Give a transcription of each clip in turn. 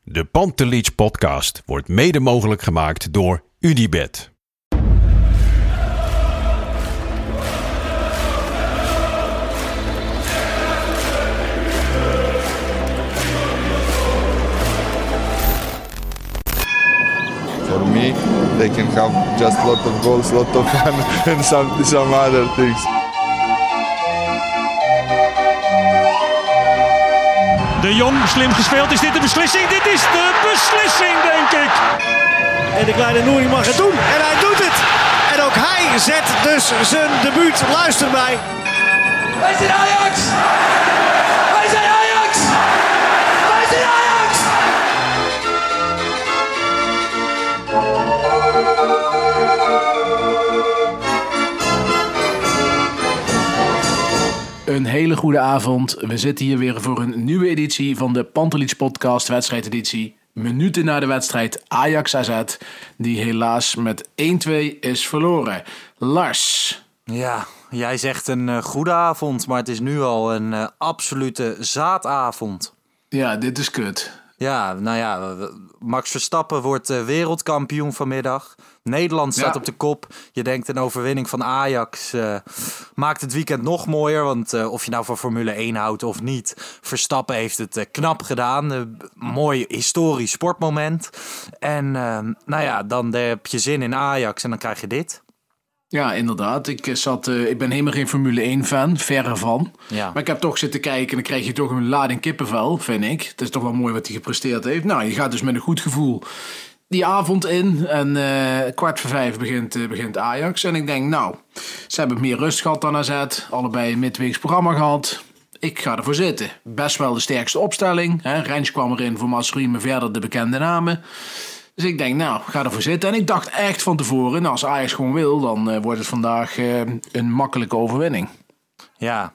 De Pantelich podcast wordt mede mogelijk gemaakt door Unibet. For me, they can have just a lot of goals, a lot of fun and some other things. De Jong, slim gespeeld. Is dit de beslissing? Dit is de beslissing, denk ik. En de kleine Nouri mag het doen. En hij doet het. En ook hij zet dus zijn debuut. Luister mij. Wij zijn Ajax! Wij zijn Ajax! Wij zijn Ajax! Een hele goede avond. We zitten hier weer voor een nieuwe editie van de Pantelich podcast, wedstrijdeditie. Minuten na de wedstrijd Ajax-AZ, die helaas met 1-2 is verloren. Lars. Ja, jij zegt een goede avond, maar het is nu al een absolute zaadavond. Ja, dit is kut. Ja, nou ja, Max Verstappen wordt wereldkampioen vanmiddag. Nederland staat op de kop. Je denkt een overwinning van Ajax maakt het weekend nog mooier. Want of je nou van Formule 1 houdt of niet, Verstappen heeft het knap gedaan. Mooi historisch sportmoment. En nou ja, dan heb je zin in Ajax en dan krijg je dit. Ja, inderdaad. Ik ben helemaal geen Formule 1 fan, verre van. Ja. Maar ik heb toch zitten kijken en dan krijg je toch een lading kippenvel, vind ik. Het is toch wel mooi wat hij gepresteerd heeft. Nou, je gaat dus met een goed gevoel die avond in en 4:45 begint Ajax. En ik denk, nou, ze hebben meer rust gehad dan AZ. Allebei een midweeks programma gehad. Ik ga ervoor zitten. Best wel de sterkste opstelling. Rens kwam erin voor Masri, maar verder de bekende namen. Dus ik denk, nou, ga ervoor zitten. En ik dacht echt van tevoren, nou, als Ajax gewoon wil, dan wordt het vandaag een makkelijke overwinning. Ja,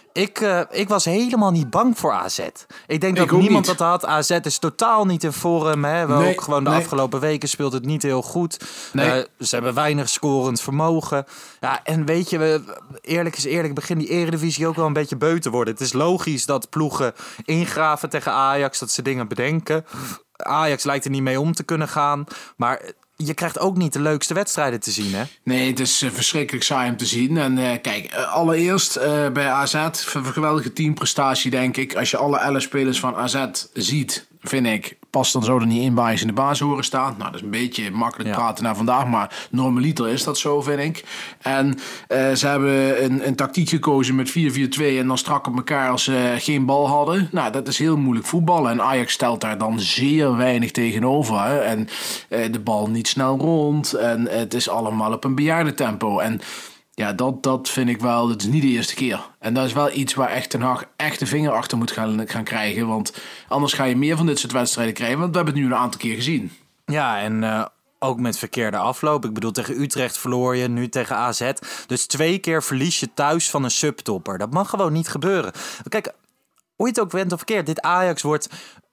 ik was helemaal niet bang voor AZ. Ik denk dat niemand dat had. AZ is totaal niet in vorm. Hè. Ook gewoon de afgelopen weken speelt het niet heel goed. Nee. Ze hebben weinig scorend vermogen. Ja, en weet je, eerlijk is eerlijk, begint die Eredivisie ook wel een beetje beu te worden. Het is logisch dat ploegen ingraven tegen Ajax, dat ze dingen bedenken. Ajax lijkt er niet mee om te kunnen gaan. Maar je krijgt ook niet de leukste wedstrijden te zien, hè? Nee, het is verschrikkelijk saai om te zien. En kijk, allereerst bij AZ, een geweldige teamprestatie, denk ik. Als je alle 11 spelers van AZ ziet, vind ik, pas dan zou er niet één Bajes in de baas horen staan. Nou, dat is een beetje makkelijk praten naar vandaag, maar normaliter is dat zo, vind ik. En ze hebben een tactiek gekozen met 4-4-2 en dan strak op elkaar als ze geen bal hadden. Nou, dat is heel moeilijk voetballen. En Ajax stelt daar dan zeer weinig tegenover. Hè? En de bal niet snel rond. En het is allemaal op een bejaardentempo. En ja, dat vind ik wel, dat is niet de eerste keer. En dat is wel iets waar echt Ten Hag echt de vinger achter moet gaan krijgen. Want anders ga je meer van dit soort wedstrijden krijgen. Want we hebben het nu een aantal keer gezien. Ja, en ook met verkeerde afloop. Ik bedoel, tegen Utrecht verloor je, nu tegen AZ. Dus 2 keer verlies je thuis van een subtopper. Dat mag gewoon niet gebeuren. Kijk, hoe je het ook went of verkeerd, dit Ajax wordt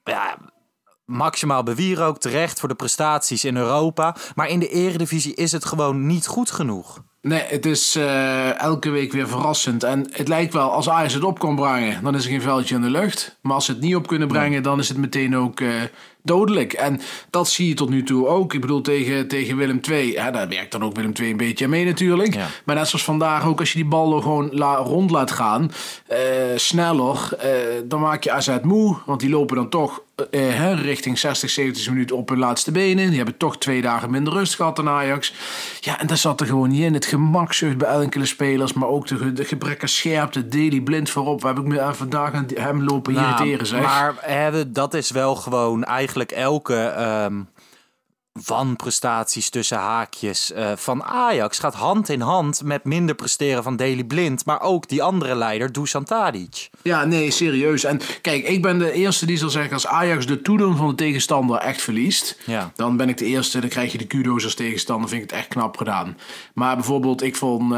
maximaal bewierookt, terecht voor de prestaties in Europa. Maar in de Eredivisie is het gewoon niet goed genoeg. Nee, het is elke week weer verrassend. En het lijkt wel, als Ajax het op kan brengen, dan is er geen veldje in de lucht. Maar als ze het niet op kunnen brengen, dan is het meteen ook dodelijk. En dat zie je tot nu toe ook. Ik bedoel, tegen Willem II, daar werkt dan ook Willem II een beetje mee natuurlijk. Ja. Maar net zoals vandaag ook, als je die bal er gewoon rond laat gaan, sneller, dan maak je AZ moe. Want die lopen dan toch richting 60, 70 minuten op hun laatste benen. Die hebben toch 2 dagen minder rust gehad dan Ajax. Ja, en dat zat er gewoon niet in. Het gemakzucht bij enkele spelers, maar ook de gebrek aan scherpte. Daley Blind voorop. Waar heb ik me vandaag aan hem lopen irriteren, zeg. Maar dat is wel gewoon eigenlijk elke wanprestaties tussen haakjes van Ajax gaat hand in hand met minder presteren van Daley Blind, maar ook die andere leider, Dusan Tadic. Ja, nee, serieus. En kijk, ik ben de eerste die zal zeggen, als Ajax de toedoen van de tegenstander echt verliest, dan ben ik de eerste, dan krijg je de kudo's als tegenstander, vind ik het echt knap gedaan. Maar bijvoorbeeld, ik vond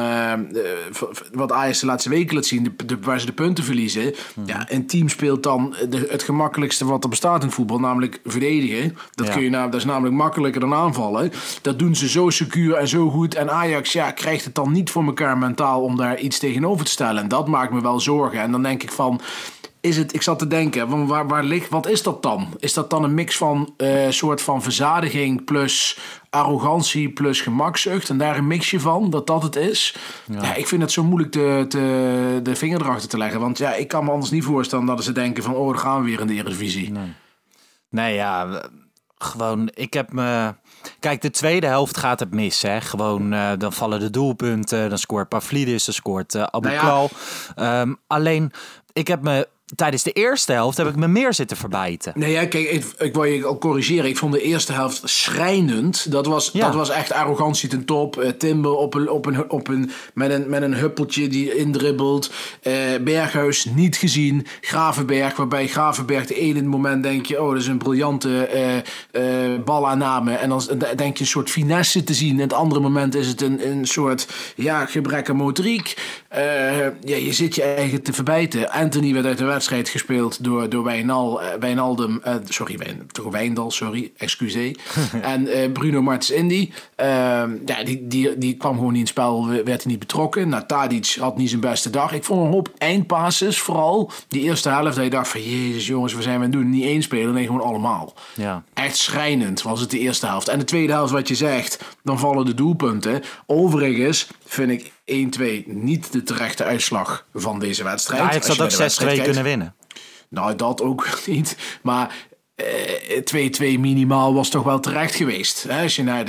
wat Ajax de laatste weken laat zien, waar ze de punten verliezen, een team speelt dan het gemakkelijkste wat er bestaat in voetbal, namelijk verdedigen. Dat is namelijk makkelijker dan aanvallen. Dat doen ze zo secuur en zo goed. En Ajax krijgt het dan niet voor elkaar mentaal om daar iets tegenover te stellen. En dat maakt me wel zorgen. En dan denk ik van, ik zat te denken, waar ligt, wat is dat dan? Is dat dan een mix van soort van verzadiging plus arrogantie plus gemakzucht en daar een mixje van, dat het is? Ja, ik vind het zo moeilijk de vinger erachter te leggen, want ja, ik kan me anders niet voorstellen dat ze denken van, dan gaan we weer in de Eredivisie. Nee, ja, gewoon, ik heb me... Kijk, de tweede helft gaat het mis. Hè? Gewoon, dan vallen de doelpunten. Dan scoort Pavlidis, dan scoort Abouklal. Alleen, ik heb me... Tijdens de eerste helft heb ik me meer zitten verbijten. Nee, ja, kijk, ik wil je al corrigeren. Ik vond de eerste helft schrijnend. Dat was echt arrogantie ten top. Timber met een huppeltje die indribbelt. Berghuis niet gezien. Gravenberg, waarbij Gravenberg de ene moment denk je... dat is een briljante balaanname. En dan denk je een soort finesse te zien. En het andere moment is het een soort gebrek aan motoriek. Je zit je eigen te verbijten. Anthony werd uit de wedstrijd gespeeld door Wijnaldum, Wijndal, excuseer. En Bruno Martins-Indy. Die kwam gewoon niet in het spel, werd hij niet betrokken. Nou, Tadic had niet zijn beste dag. Ik vond een hoop eindpasses, vooral die eerste helft, dat je dacht van, jezus jongens, wat zijn we aan het doen? Niet één speler, nee, gewoon allemaal. Ja. Echt schrijnend was het de eerste helft. En de tweede helft, wat je zegt, dan vallen de doelpunten. Overigens vind ik 1-2 niet de terechte uitslag van deze wedstrijd. Ajax had ook 6-2 kunnen winnen. Nou, dat ook niet. Maar 2-2 minimaal was toch wel terecht geweest. Hè? Als je naar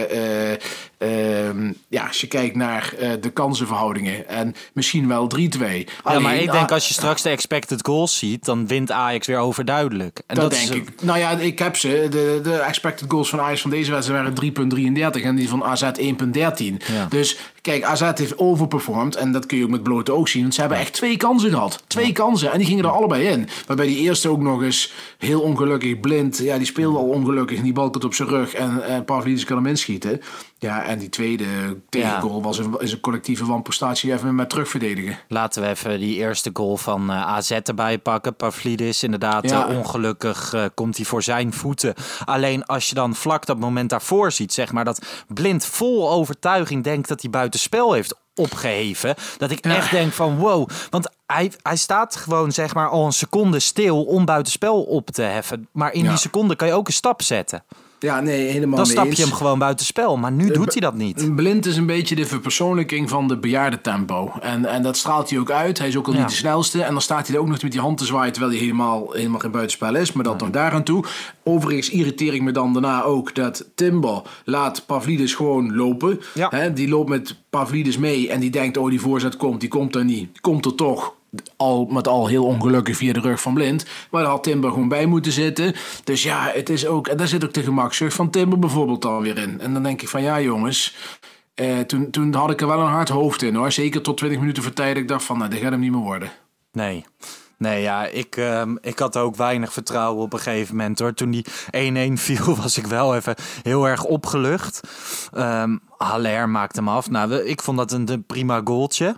als je kijkt naar de kansenverhoudingen. En misschien wel 3-2. Ja, maar ik denk als je straks de expected goals ziet, dan wint Ajax weer overduidelijk. En dat denk ik. Nou ja, ik heb ze. De expected goals van Ajax van deze wedstrijd waren 3,33 en die van AZ 1,13. Ja. Dus kijk, AZ heeft overperformed en dat kun je ook met blote oog zien. Want ze hebben echt 2 kansen gehad. 2 kansen en die gingen er allebei in. Waarbij die eerste ook nog eens heel ongelukkig blind. Ja, die speelde al ongelukkig en die bal tot op zijn rug en Pavlidis kan hem inschieten. Ja, en die tweede tegengoal is een collectieve wanprestatie even met terugverdedigen. Laten we even die eerste goal van AZ erbij pakken. Pavlidis, inderdaad, ongelukkig komt hij voor zijn voeten. Alleen als je dan vlak dat moment daarvoor ziet, zeg maar, dat Blind vol overtuiging denkt dat hij buitenspel heeft opgeheven, dat ik echt denk van wow, want hij staat gewoon zeg maar al een seconde stil om buitenspel op te heffen. Maar in die seconde kan je ook een stap zetten. Ja, nee, helemaal dan stap je hem gewoon buitenspel. Maar nu doet hij dat niet. Blind is een beetje de verpersoonlijking van de bejaardentempo. En dat straalt hij ook uit. Hij is ook al niet de snelste. En dan staat hij er ook nog met die hand te zwaaien, terwijl hij helemaal geen buitenspel is. Maar dat nog daar aan toe. Overigens irriteer ik me dan daarna ook dat Timber laat Pavlidis gewoon lopen. Ja. Die loopt met Pavlidis mee en die denkt, die voorzet komt. Die komt er niet. Die komt er toch. Al heel ongelukkig via de rug van Blind. Maar daar had Timber gewoon bij moeten zitten. Dus ja, het is ook... En daar zit ook de gemakzucht van Timber bijvoorbeeld dan weer in. En dan denk ik van, ja jongens... Toen had ik er wel een hard hoofd in hoor. Zeker tot 20 minuten voor tijd. Ik dacht van, dit gaat hem niet meer worden. Nee, ja, ik had ook weinig vertrouwen op een gegeven moment hoor. Toen die 1-1 viel was ik wel even heel erg opgelucht. Haller maakte hem af. Nou, ik vond dat een prima goaltje.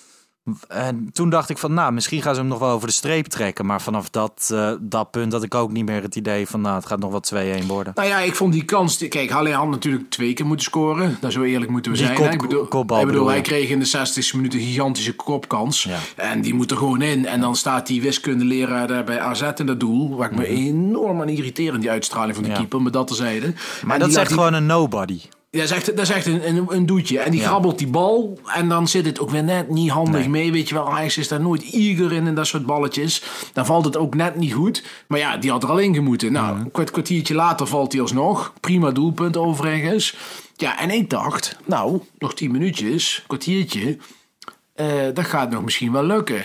En toen dacht ik van, misschien gaan ze hem nog wel over de streep trekken. Maar vanaf dat punt had ik ook niet meer het idee van, het gaat nog wel 2-1 worden. Nou ja, ik vond die kans... Kijk, Haller had natuurlijk 2 keer moeten scoren. Daar zo eerlijk moeten we zijn. Hij kreeg in de 60ste minuut een gigantische kopkans. Ja. En die moet er gewoon in. En dan staat die wiskundeleraar daar bij AZ in dat doel. Waar ik me enorm aan irriteer, die uitstraling van de keeper. Maar dat terzijde. Maar dat is echt gewoon een nobody. Ja, dat is echt een doetje. En die grabbelt die bal. En dan zit het ook weer net niet handig mee. Weet je wel, Ajax is daar nooit eager in dat soort balletjes. Dan valt het ook net niet goed. Maar ja, die had er al in gemoeten. Nou, een kwartiertje later valt hij alsnog. Prima doelpunt overigens. Ja, en ik dacht, nog 10 minuutjes, kwartiertje. Dat gaat nog misschien wel lukken.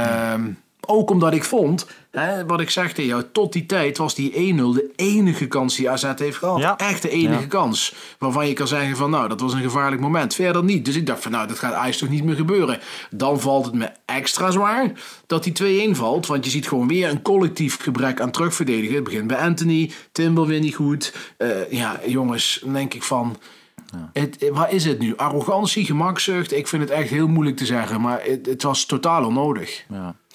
Ook omdat ik vond, wat ik zeg tegen jou, tot die tijd was die 1-0 de enige kans die AZ heeft gehad. Ja. Echt de enige kans. Waarvan je kan zeggen van, dat was een gevaarlijk moment. Verder niet. Dus ik dacht van, dat gaat Ajax toch niet meer gebeuren. Dan valt het me extra zwaar dat die 2-1 valt. Want je ziet gewoon weer een collectief gebrek aan terugverdedigen. Het begint bij Anthony, Timber weer niet goed. Jongens, dan denk ik van... Wat is het nu? Arrogantie, gemakzucht? Ik vind het echt heel moeilijk te zeggen, maar het was totaal onnodig.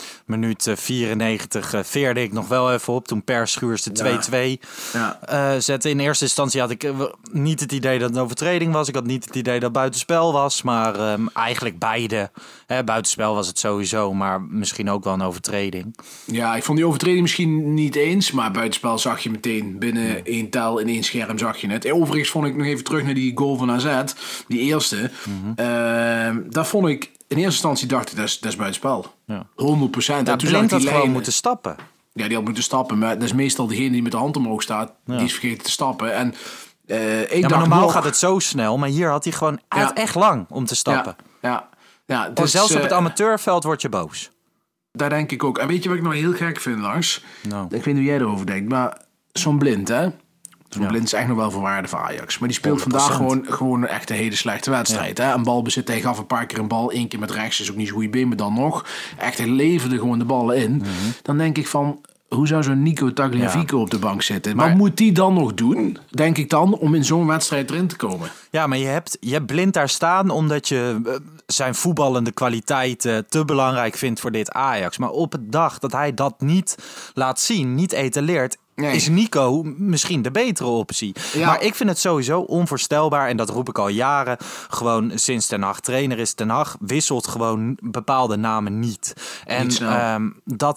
minuut 94 veerde ik nog wel even op. Toen Per Schuurs de 2-2 zette. In eerste instantie had ik niet het idee dat het een overtreding was. Ik had niet het idee dat het buitenspel was. Maar eigenlijk beide. Buitenspel was het sowieso, maar misschien ook wel een overtreding. Ja, ik vond die overtreding misschien niet eens. Maar buitenspel zag je meteen. Binnen één tel in één scherm zag je het. Overigens vond ik nog even terug naar die goal van AZ. Die eerste. Daar vond ik in eerste instantie dacht ik, dat is buitenspel. Ja. 100%. Ja, en toen Blind had gewoon moeten stappen. Ja, die had moeten stappen. Maar dat is meestal degene die met de hand omhoog staat. Ja. Die is vergeten te stappen. En maar normaal gaat het zo snel. Maar hier had hij gewoon echt lang om te stappen. Ja, dus zelfs op het amateurveld word je boos. Daar denk ik ook. En weet je wat ik nou heel gek vind, Lars? Nou. Ik weet niet hoe jij erover denkt. Maar zo'n Blind, hè? Blind is echt nog wel van waarde voor Ajax. Maar die speelt 100%. Vandaag gewoon echt een hele slechte wedstrijd. Ja. Hè? Een balbezit, hij gaf een paar keer een bal. 1 keer met rechts, is ook niet zo goede been, maar dan nog. Echt, hij leverde gewoon de ballen in. Mm-hmm. Dan denk ik van, hoe zou zo'n Nico Tagliafico op de bank zitten? Maar wat moet die dan nog doen, denk ik dan, om in zo'n wedstrijd erin te komen? Ja, maar je hebt Blind daar staan omdat je zijn voetballende kwaliteit te belangrijk vindt voor dit Ajax. Maar op het dag dat hij dat niet laat zien, niet etaleert, is Nico misschien de betere optie. Ja. Maar ik vind het sowieso onvoorstelbaar, en dat roep ik al jaren, gewoon sinds Ten Hag trainer is. Ten Hag wisselt gewoon bepaalde namen niet. En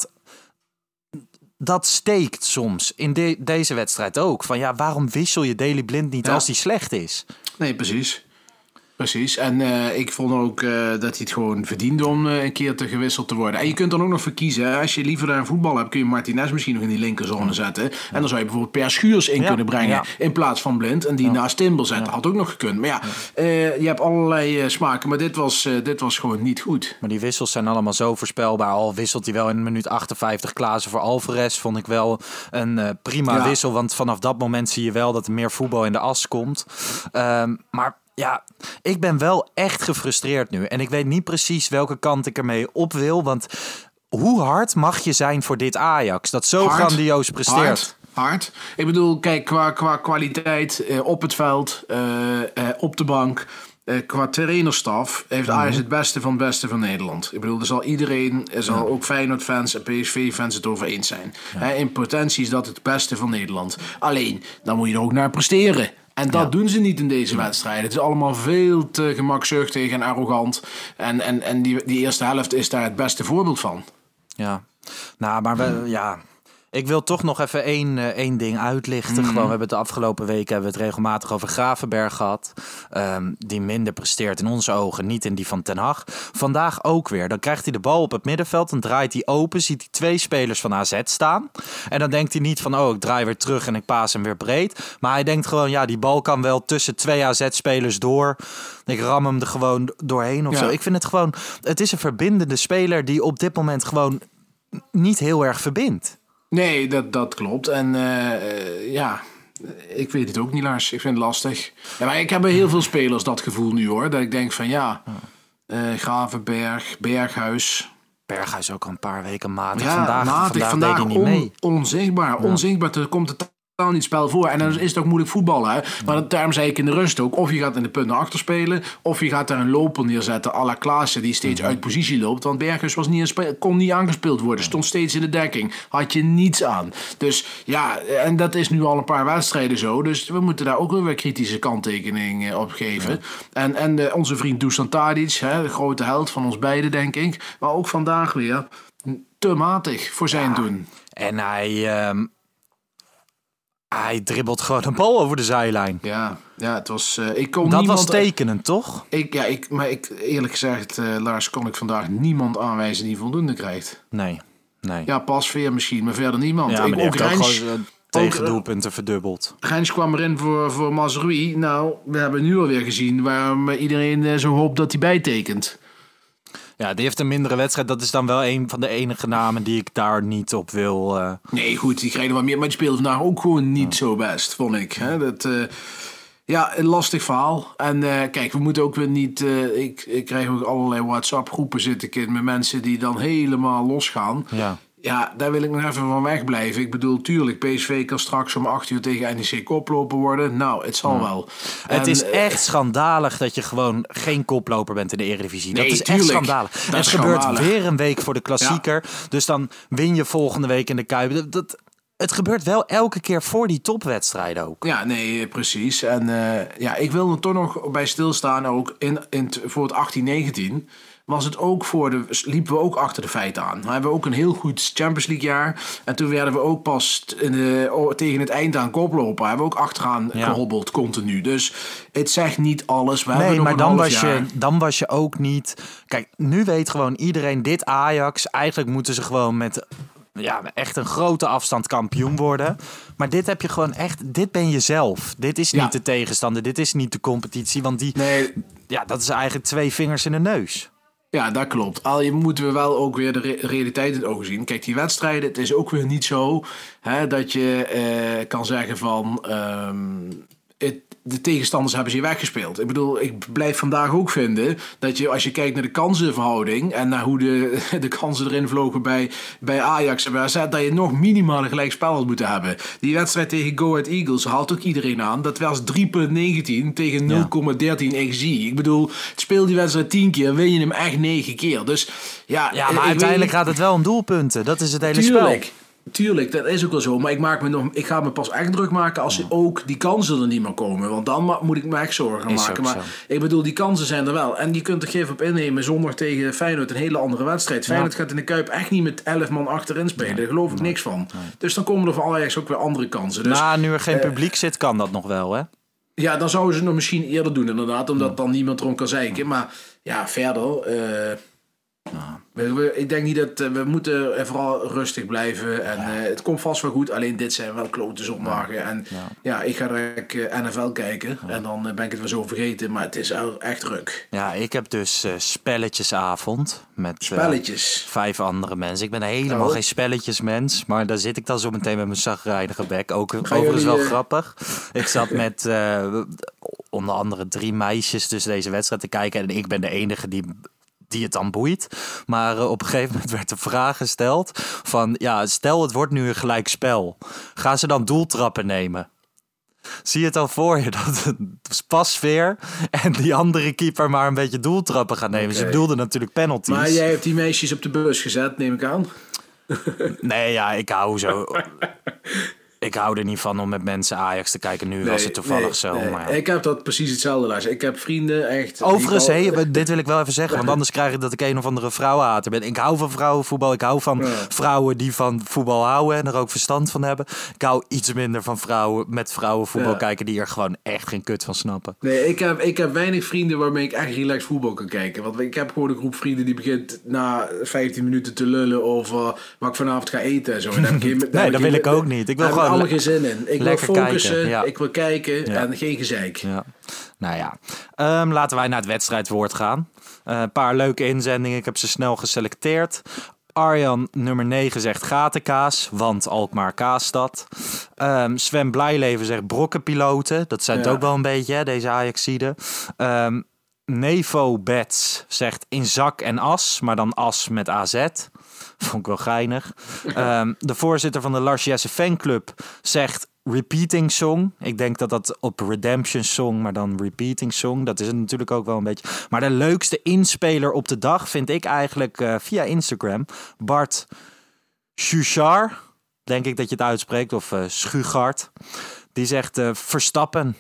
dat steekt soms in deze wedstrijd ook. Van ja, waarom wissel je Daley Blind niet als die slecht is? Nee, precies. Precies, en ik vond ook dat hij het gewoon verdiende om een keer te gewisseld te worden. En je kunt dan ook nog voor kiezen. Hè? Als je liever daar een voetbal hebt, kun je Martinez misschien nog in die linkerzone zetten. En dan zou je bijvoorbeeld Per Schuurs in kunnen brengen in plaats van Blind. En die naast Timber zetten. Had ook nog gekund. Maar je hebt allerlei smaken. Maar dit was gewoon niet goed. Maar die wissels zijn allemaal zo voorspelbaar. Al wisselt hij wel in minuut 58 Klaassen voor Alvarez. Vond ik wel een prima wissel. Want vanaf dat moment zie je wel dat er meer voetbal in de as komt. Maar ja, ik ben wel echt gefrustreerd nu. En ik weet niet precies welke kant ik ermee op wil. Want hoe hard mag je zijn voor dit Ajax? Dat zo grandioos presteert. Hard. Ik bedoel, kijk, qua kwaliteit op het veld, op de bank, qua trainerstaf heeft Ajax het beste van Nederland. Ik bedoel, er zal ook Feyenoord-fans en PSV-fans het over eens zijn. Ja. In potentie is dat het beste van Nederland. Alleen, dan moet je er ook naar presteren. En dat doen ze niet in deze wedstrijden. Het is allemaal veel te gemakzuchtig en arrogant. En die eerste helft is daar het beste voorbeeld van. Ja, nou, maar ik wil toch nog even één ding uitlichten. Gewoon, we hebben het de afgelopen weken het regelmatig over Gravenberg gehad. Die minder presteert in onze ogen, niet in die van Ten Hag. Vandaag ook weer. Dan krijgt hij de bal op het middenveld, dan draait hij open, ziet hij 2 spelers van AZ staan. En dan denkt hij niet van, ik draai weer terug en ik paas hem weer breed. Maar hij denkt gewoon, die bal kan wel tussen 2 AZ-spelers door. Ik ram hem er gewoon doorheen of zo. Ik vind het gewoon, het is een verbindende speler die op dit moment gewoon niet heel erg verbindt. Nee, dat klopt. En ik weet het ook niet, Lars. Ik vind het lastig. Ja, maar ik heb bij heel veel spelers dat gevoel nu, hoor. Dat ik denk van Gravenberg, Berghuis. Berghuis ook al een paar weken matig. Vandaag deed hij niet mee. Onzichtbaar. Er komt het totaal niet spel voor. En dan is het ook moeilijk voetballen. Hè? Maar daarom zei ik in de rust ook, of je gaat in de punten achter spelen, of je gaat daar een loper neerzetten à la Klaassen die steeds uit positie loopt. Want Berghuis kon niet aangespeeld worden. Stond steeds in de dekking. Had je niets aan. Dus ja, en dat is nu al een paar wedstrijden zo. Dus we moeten daar ook weer kritische kanttekening op geven. Ja. En onze vriend Dusan Tadic, de grote held van ons beiden, denk ik. Maar ook vandaag weer te matig voor zijn doen. En hij dribbelt gewoon een bal over de zijlijn. Ja, het was... was tekenend, toch? Maar eerlijk gezegd, Lars, kon ik vandaag niemand aanwijzen die voldoende krijgt. Nee. Ja, Pasveer misschien, maar verder niemand. Ja, maar ook gewoon tegendoelpunten verdubbeld. Grijns kwam erin voor Mazraoui. Nou, we hebben nu alweer gezien waarom iedereen zo hoopt dat hij bijtekent. Ja, die heeft een mindere wedstrijd. Dat is dan wel een van de enige namen die ik daar niet op wil. Nee, goed, die kregen wat meer. Maar die speelde vandaag ook gewoon niet zo best, vond ik. Hè? Een lastig verhaal. En kijk, we moeten ook weer niet... ik krijg ook allerlei WhatsApp-groepen zitten met mensen die dan helemaal losgaan. Ja. Ja, daar wil ik nog even van wegblijven. Ik bedoel, tuurlijk, PSV kan straks om 8 uur tegen NEC koploper worden. Nou, het zal wel. Het is echt schandalig dat je gewoon geen koploper bent in de Eredivisie. Nee, dat is tuurlijk. echt schandalig. Het gebeurt weer een week voor de klassieker. Ja. Dus dan win je volgende week in de Kuip. Het gebeurt wel elke keer voor die topwedstrijden ook. Ja, nee, precies. En ik wil er toch nog bij stilstaan. Ook voor het 18-19... was het ook liepen we ook achter de feiten aan. We hebben ook een heel goed Champions League jaar. En toen werden we ook pas tegen het eind aan koploper. Hebben we ook achteraan gehobbeld continu. Dus het zegt niet alles. Maar dan was je ook niet... Kijk, nu weet gewoon iedereen dit Ajax. Eigenlijk moeten ze gewoon met... Ja, echt een grote afstand kampioen worden. Maar dit heb je gewoon echt... Dit ben je zelf. Dit is niet de tegenstander. Dit is niet de competitie. Want dat is eigenlijk 2 vingers in de neus. Ja, dat klopt. Al je moeten we wel ook weer de realiteit in het oog zien. Kijk, die wedstrijden, het is ook weer niet zo dat je kan zeggen van... de tegenstanders hebben ze hier weggespeeld. Ik bedoel, ik blijf vandaag ook vinden dat je, als je kijkt naar de kansenverhouding en naar hoe de kansen erin vlogen bij Ajax en bij AZ, dat je nog minimaal een gelijk spel had moeten hebben. Die wedstrijd tegen Go Ahead Eagles haalt ook iedereen aan. Dat was 3,19 tegen 0,13 XG. Ik bedoel, speel die wedstrijd 10 keer, win je hem echt 9 keer. Dus ja, maar uiteindelijk gaat het wel om doelpunten. Dat is het hele spel. Tuurlijk, dat is ook wel zo. Maar ik ga me pas echt druk maken als ook die kansen er niet meer komen. Want dan moet ik me echt zorgen maken. Maar ik bedoel, die kansen zijn er wel. En je kunt er geen op innemen. Zondag tegen Feyenoord een hele andere wedstrijd. Feyenoord gaat in de Kuip echt niet met 11 man achterin spelen. Daar geloof ik niks van. Nee. Dus dan komen er voor Ajax ook weer andere kansen. Dus, nu er geen publiek zit, kan dat nog wel, hè? Ja, dan zouden ze het nog misschien eerder doen inderdaad. Omdat dan niemand erom kan zeiken. Maar ja, verder... Ik denk niet dat we moeten vooral rustig blijven en het komt vast wel goed. Alleen dit zijn wel klote zondagen en ik ga direct NFL kijken en dan ben ik het wel zo vergeten, maar het is echt druk. Ja, ik heb dus spelletjesavond met 5 andere mensen. Ik ben helemaal geen spelletjesmens, maar daar zit ik dan zo meteen met mijn chagrijnige bek. Ook overigens wel grappig. Ik zat met onder andere 3 meisjes dus deze wedstrijd te kijken en ik ben de enige die het dan boeit. Maar op een gegeven moment werd de vraag gesteld van... stel het wordt nu een gelijk spel. Gaan ze dan doeltrappen nemen? Zie je het al voor je dat het Pasveer en die andere keeper maar een beetje doeltrappen gaan nemen? Okay. Ze bedoelden natuurlijk penalties. Maar jij hebt die meisjes op de bus gezet, neem ik aan? Nee, ik hou zo... Ik hou er niet van om met mensen Ajax te kijken. Nu was het toevallig zo. Nee. Maar ik heb dat precies hetzelfde, Lars. Ik heb vrienden echt... Overigens, dit wil ik wel even zeggen. Want anders krijg ik dat ik een of andere vrouwenhater ben. Ik hou van vrouwenvoetbal. Ik hou van vrouwen die van voetbal houden en er ook verstand van hebben. Ik hou iets minder van vrouwen met vrouwenvoetbal kijken die er gewoon echt geen kut van snappen. Nee, ik heb weinig vrienden waarmee ik echt relaxed voetbal kan kijken. Want ik heb gewoon een groep vrienden die begint na 15 minuten te lullen over wat ik vanavond ga eten en zo. Dat wil ik ook niet. Ik wil gewoon allemaal geen zin in. Ik wil focussen, kijken. Ik wil kijken en geen gezeik. Ja. Nou ja, laten wij naar het wedstrijdwoord gaan. Een paar leuke inzendingen, ik heb ze snel geselecteerd. Arjan, nummer 9, zegt gatenkaas, want Alkmaar kaasstad. Sven Blijleven zegt brokkenpiloten. Dat zijn het ook wel een beetje, hè, deze Ajaxiden. Nevo Bets zegt in zak en as, maar dan as met AZ. Vond ik wel geinig. De voorzitter van de Lars Jesse fanclub zegt repeating song. Ik denk dat op redemption song, maar dan repeating song. Dat is het natuurlijk ook wel een beetje. Maar de leukste inspeler op de dag vind ik eigenlijk via Instagram. Bart Schuchar, denk ik dat je het uitspreekt. Of Schugart. Die zegt Verstappen.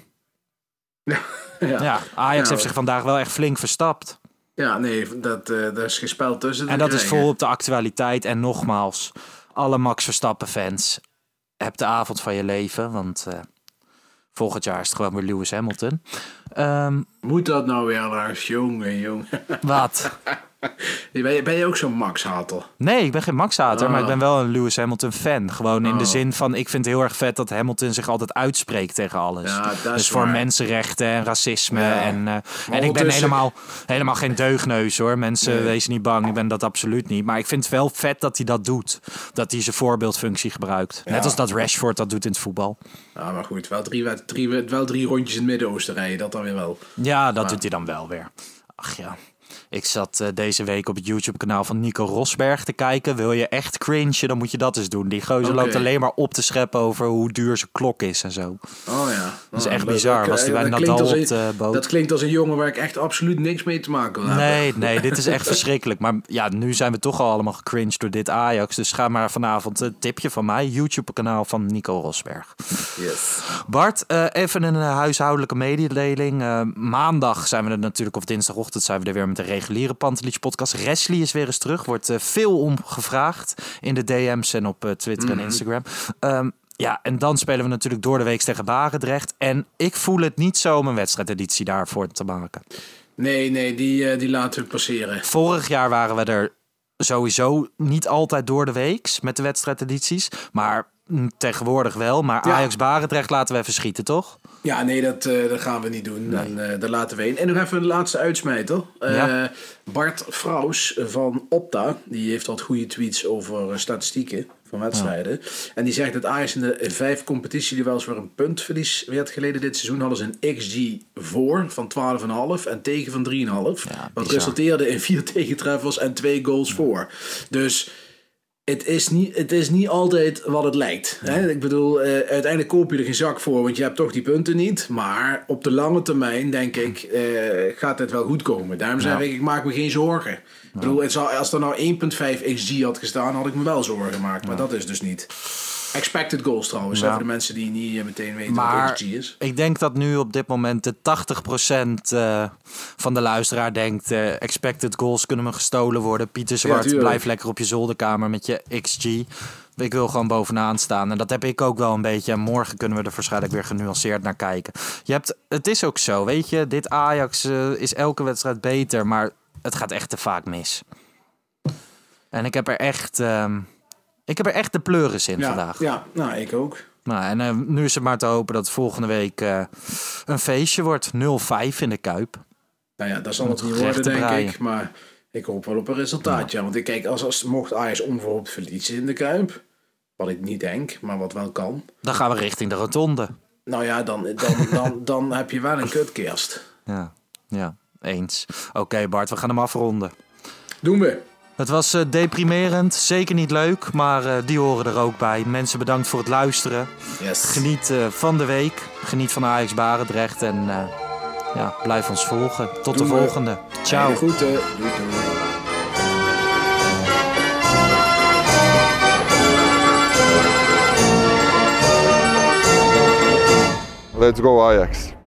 Ajax heeft zich vandaag wel echt flink verstapt. Ja, nee, daar is geen spel tussen. En dat is vol op de actualiteit. En nogmaals, alle Max Verstappen fans, heb de avond van je leven. Want volgend jaar is het gewoon weer Lewis Hamilton. Moet dat nou weer, Lars? Jongen. Wat? Ben je ook zo'n Max-hater? Nee, ik ben geen Max-hater, maar ik ben wel een Lewis Hamilton-fan. Gewoon in de zin van, ik vind het heel erg vet dat Hamilton zich altijd uitspreekt tegen alles. Ja, dus voor mensenrechten en racisme. Ja. En ik ben helemaal geen deugneus, hoor. Mensen, wees niet bang, ik ben dat absoluut niet. Maar ik vind het wel vet dat hij dat doet. Dat hij zijn voorbeeldfunctie gebruikt. Ja. Net als dat Rashford dat doet in het voetbal. Ja, maar goed, wel drie rondjes in het Midden-Oosten rijden, dat dan weer wel. Ja, dat doet hij dan wel weer. Ach ja. Ik zat deze week op het YouTube-kanaal van Nico Rosberg te kijken. Wil je echt cringen, dan moet je dat eens doen. Die gozer loopt alleen maar op te scheppen over hoe duur zijn klok is en zo. Oh ja. Dat is echt bizar. Was die bij Nadal op de boot? Dat klinkt als een jongen waar ik echt absoluut niks mee te maken wil hebben. Nee, dit is echt verschrikkelijk. Maar ja, nu zijn we toch al allemaal gecringed door dit Ajax. Dus ga maar vanavond een tipje van mij. YouTube-kanaal van Nico Rosberg. Yes. Bart, even een huishoudelijke mededeling. Maandag zijn we er natuurlijk, of dinsdagochtend zijn we er weer met de reguliere Pantelich podcast. Resli is weer eens terug. Wordt veel om gevraagd in de DM's en op Twitter en Instagram. Ja, en dan spelen we natuurlijk door de week tegen Barendrecht. En ik voel het niet zo om een wedstrijdeditie daarvoor te maken. Nee, die laten we passeren. Vorig jaar waren we er sowieso niet altijd door de weeks met de wedstrijdedities. Maar tegenwoordig wel. Maar Ajax Barendrecht laten we even schieten, toch? Ja, nee, dat gaan we niet doen. Nee. Daar laten we in. En nog even een laatste uitsmijter. Bart Vrouws van Opta, die heeft wat goede tweets over statistieken van wedstrijden. Ja. En die zegt dat Ajax in de 5 competitieduels waar een puntverlies werd geleden dit seizoen, hadden ze een XG voor van 12,5 en tegen van 3,5. Ja, wat resulteerde in 4 tegentreffers en 2 goals voor. Dus het is niet altijd wat het lijkt. Hè? Ik bedoel, uiteindelijk koop je er geen zak voor, want je hebt toch die punten niet. Maar op de lange termijn, denk ik, gaat het wel goed komen. Daarom zeg ik maak me geen zorgen. Ik bedoel, als er nou 1,5 XG had gestaan, had ik me wel zorgen gemaakt. Maar dat is dus niet. Expected goals trouwens, voor de mensen die niet meteen weten wat XG is. Ik denk dat nu op dit moment de 80% van de luisteraar denkt, expected goals kunnen me gestolen worden. Pieter Zwart, blijf lekker op je zolderkamer met je XG. Ik wil gewoon bovenaan staan. En dat heb ik ook wel een beetje. En morgen kunnen we er waarschijnlijk weer genuanceerd naar kijken. Het is ook zo, weet je. Dit Ajax is elke wedstrijd beter, maar het gaat echt te vaak mis. En ik heb er echt de pleuris in vandaag. Ja, nou, ik ook. Nou, en nu is het maar te hopen dat het volgende week een feestje wordt. 0-5 in de Kuip. Nou ja, dat zal het niet worden, denk ik. Maar ik hoop wel op een resultaat. Ja. Want ik kijk, als mocht Ajax onverhoopt verliezen in de Kuip, wat ik niet denk, maar wat wel kan, dan gaan we richting de rotonde. Nou ja, dan heb je wel een kutkerst. Ja, eens. Oké, Bart, we gaan hem afronden. Doen we. Het was deprimerend, zeker niet leuk, maar die horen er ook bij. Mensen, bedankt voor het luisteren. Yes. Geniet van de week, geniet van Ajax Barendrecht en blijf ons volgen. Tot de volgende. Ciao. Groeten. Doei. Let's go Ajax.